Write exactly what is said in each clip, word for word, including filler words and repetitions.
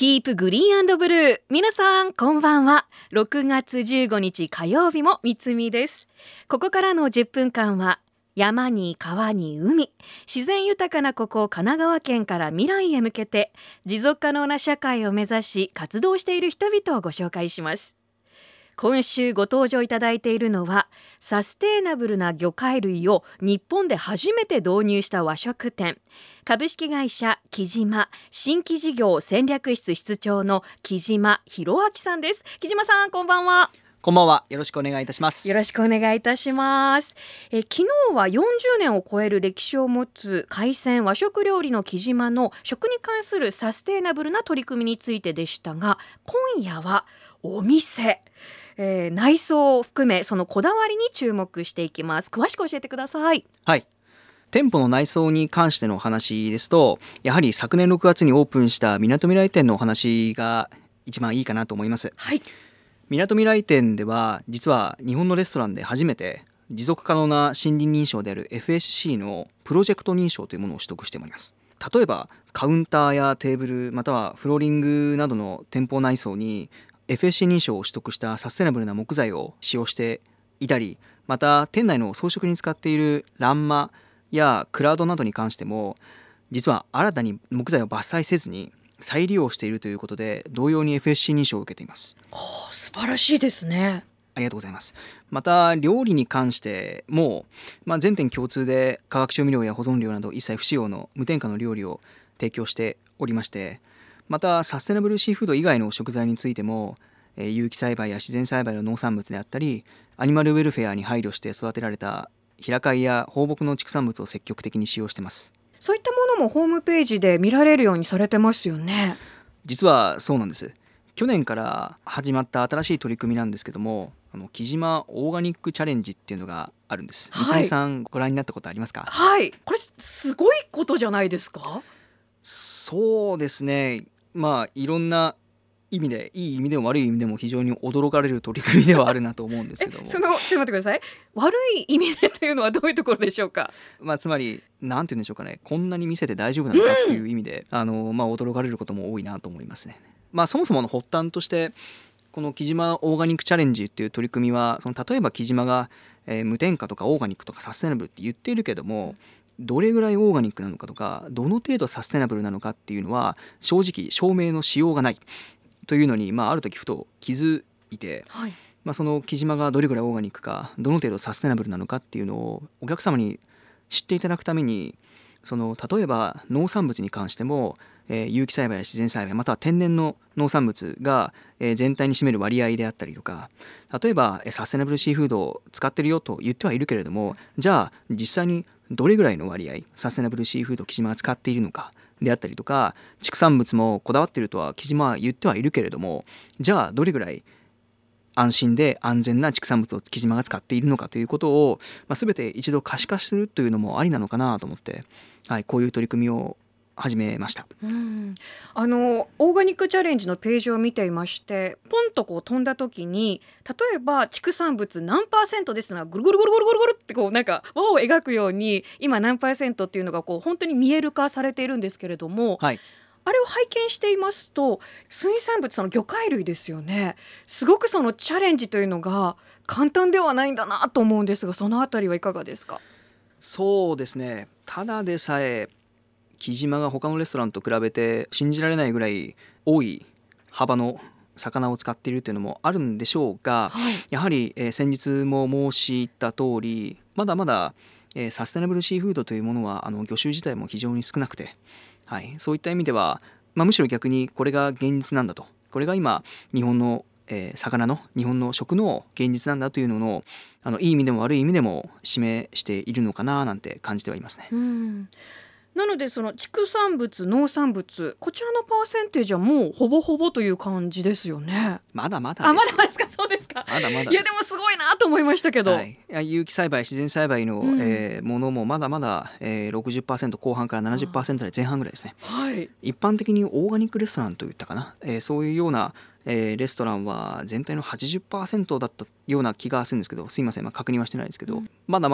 キープグリーン&ブルー。皆さんこんばんは。ろくがつじゅうごにち火曜日もみつみです。ここからのじゅっぷんかんは山に川に海、自然豊かなここ神奈川県から未来へ向けて持続可能な社会を目指し活動している人々をご紹介します。今週ご登場いただいているのは、サステイナブルな魚介類を日本で初めて導入した和食店、株式会社きじま新規事業戦略室室長の木島博明さんです。木島さん、こんばんは。 こんばんは。よろしくお願いいたします。 よろしくお願いいたします。え昨日はよんじゅうねんを超える歴史を持つ海鮮和食料理の木島の食に関するサステイナブルな取り組みについてでしたが、今夜はお店、えー、内装を含めそのこだわりに注目していきます。詳しく教えてください。 はい、店舗の内装に関してのお話ですと、やはり昨年ろくがつにオープンしたみなとみらい店のお話が一番いいかなと思います。 はい、 みなとみらい店では実は日本のレストランで初めて持続可能な森林認証である エフエスシー のプロジェクト認証というものを取得しております。例えばカウンターやテーブルまたはフローリングなどの店舗内装に エフエスシー 認証を取得したサステナブルな木材を使用していたり、また店内の装飾に使っている欄間やクラウドなどに関しても実は新たに木材を伐採せずに再利用しているということで、同様に エフエスシー 認証を受けています。 はあ、素晴らしいですね。 ありがとうございます。また料理に関しても、まあ、全店共通で化学調味料や保存料など一切不使用の無添加の料理を提供しておりまして、またサステナブルシーフード以外の食材についても、えー、有機栽培や自然栽培の農産物であったり、アニマルウェルフェアに配慮して育てられた平飼いや放牧の畜産物を積極的に使用しています。 そういったものもホームページで見られるようにされてますよね。 実はそうなんです。去年から始まった新しい取り組みなんですけども、あの木島オーガニックチャレンジっていうのがあるんです。 はい、 三つさんご覧になったことありますか？ はい、これすごいことじゃないですか？ そうですね、まあいろんな意味で、いい意味でも悪い意味でも非常に驚かれる取り組みではあるなと思うんですけどもえそのちょっと待ってください。悪い意味でというのはどういうところでしょうか？ まあ、つまりなんて言うんでしょうかね、こんなに見せて大丈夫なのかっていう意味で、うん、あのまあ、驚かれることも多いなと思いますね。まあ、そもそもの発端としてこの木島オーガニックチャレンジっていう取り組みは、その例えば木島が、えー、無添加とかオーガニックとかサステナブルって言っているけども、どれぐらいオーガニックなのかとかどの程度サステナブルなのかっていうのは正直証明のしようがないというのに、まあ、ある時ふと気づいて、 はい、 まあ、その木島がどれぐらいオーガニックかどの程度サステナブルなのかっていうのをお客様に知っていただくために、その例えば農産物に関しても、えー、有機栽培や自然栽培または天然の農産物が、えー、全体に占める割合であったりとか、例えば、えー、サステナブルシーフードを使ってるよと言ってはいるけれども、じゃあ実際にどれぐらいの割合サステナブルシーフードを木島が使っているのかであったりとか、畜産物もこだわっているとは木島は言ってはいるけれども、じゃあどれぐらい安心で安全な畜産物を木島が使っているのかということを、まあ、全て一度可視化するというのもありなのかなと思って、はい、こういう取り組みを始めました。 うん、あのオーガニックチャレンジのページを見ていまして、ポンとこう飛んだ時に、例えば畜産物何パーセントですのがぐるぐるぐるぐるぐるぐるってこうなんか輪を描くように今何パーセントっていうのがこう本当に見える化されているんですけれども、 はい、 あれを拝見していますと、水産物、その魚介類ですよね。すごくそのチャレンジというのが簡単ではないんだなと思うんですが、そのあたりはいかがですか？ そうですね、ただでさえ木島が他のレストランと比べて信じられないぐらい多い幅の魚を使っているというのもあるんでしょうが、 はい、 やはり、えー、先日も申した通り、まだまだ、えー、サステナブルシーフードというものはあの魚種自体も非常に少なくて、はい、そういった意味では、まあ、むしろ逆にこれが現実なんだと、これが今日本の、えー、魚の日本の食の現実なんだというのの、あのいい意味でも悪い意味でも示しているのかななんて感じてはいますね。 うん、なのでその畜産物農産物、こちらのパーセンテージはもうほぼほぼという感じですよね。 まだまだです。 あ、まだまだですか？そうですか。 まだまだです。 いやでもすごいなと思いましたけど、 はい、有機栽培自然栽培の、 うん、 えーものもまだまだ、えー、ろくじゅっパーセント後半から ななじゅっパーセント 台前半ぐらいですね。 はい、 一般的にオーガニックレストランといったかな、えーそういうような、えーレストランは全体の はちじゅっパーセント だったような気がするんですけど、すいません、まあ、確認はしてないですけど、 うん、 まだまだ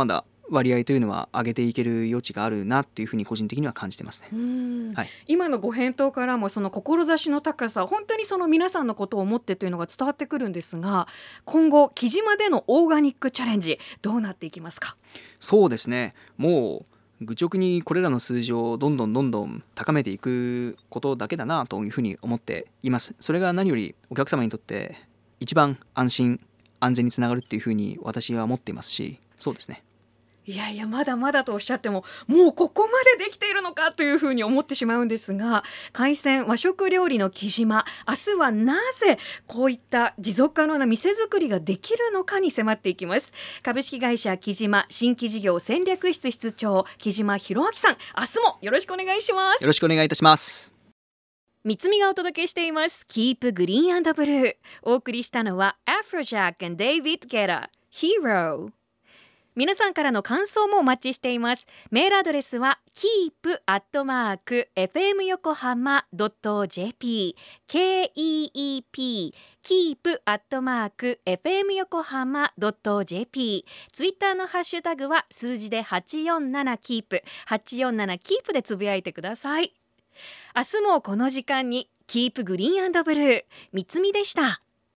割合というのは上げていける余地があるなっていうふうに個人的には感じてますね。 うーん、 はい、 今のご返答からもその志の高さ、本当にその皆さんのことを思ってというのが伝わってくるんですが、今後木島でのオーガニックチャレンジどうなっていきますか？ そうですね、もう愚直にこれらの数字をどんどんどんどん高めていくことだけだなというふうに思っています。それが何よりお客様にとって一番安心安全につながるっていうふうに私は思っていますし、そうですね。 いやいや、まだまだとおっしゃっても、もうここまでできているのかというふうに思ってしまうんですが、海鮮和食料理の木島、明日はなぜこういった持続可能な店作りができるのかに迫っていきます。株式会社木島新規事業戦略室室長、木島博明さん、明日もよろしくお願いします。 よろしくお願いいたします。 三つみがお届けしています Keep Green and Blue。 お送りしたのは Afrojack and David Guetta Hero。皆さんからの感想もお待ちしています。メールアドレスは キープ アットマーク エフエム 横浜 ドット ジェーピー ケー イー イー ピー キープ アットマーク エフエム 横浜 ドット ジェーピー。 ツイッターのハッシュタグは数字ではちよんななキープ はちよんななキープでつぶやいてください。明日もこの時間に Keep Green and Blue、 三つみでした。